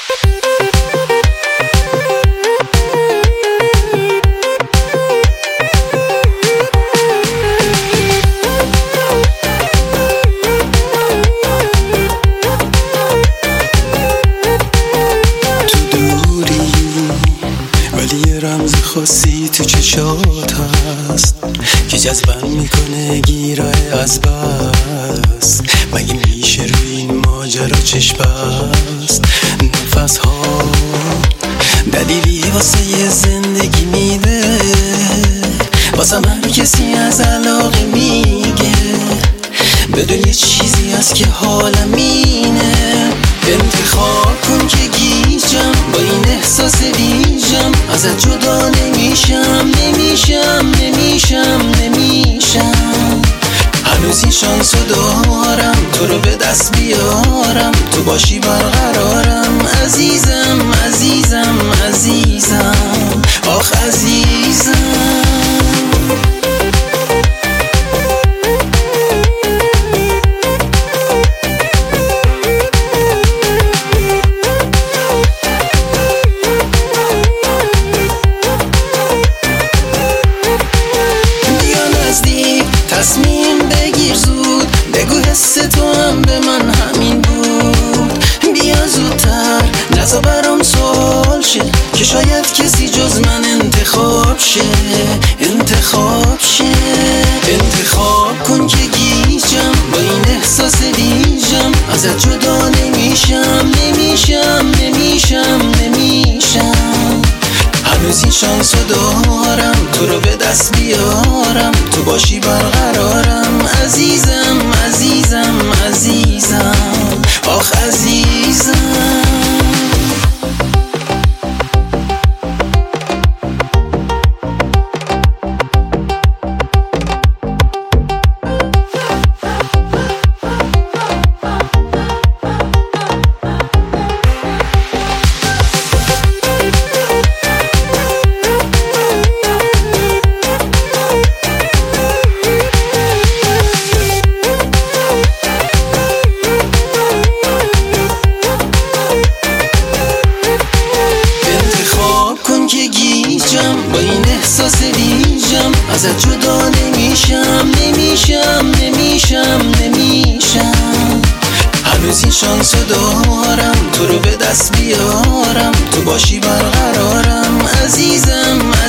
خاصی تو چشات هست که جذبم میکنه گیرای از بس. مگه میشه روی این ماجرا چشم بست؟ نفس ها دلیلی واسه یه زندگی میده، واسه هر کسی از علاقه میگه. بدون یه چیزی هست که حالم اینه، انتخاب کن که گیجم با این احساس ویژم. ازت جدا نمیشم نمیشم نمیشم نمیشم. هنوز این شانسو دارم تو رو به دست بیارم، تو باشی برقرارم عزیزم عزیزم عزیزم آخ عزیزم. تصمیم بگیر زود، بگو حس تو هم به من همین بود. بیا زودتر نزا برام سوال شه که شاید کسی جز من انتخاب شه. انتخاب شه، انتخاب کن که گیجم با این احساس ویژم. ازت جدا نمیشم نمیشم نمیشم نمیشم. هنوز این شانسو دارم تو رو به دست بیارم، تو باشی برقرارم عزیزم عزیزم عزیزم آخ عزیزم. با این احساس ویژم، ازت جدا نمیشم نمیشم نمیشم نمیشم. هنوز این شانسو دارم تو رو به دست بیارم، تو باشی برقرارم عزیزم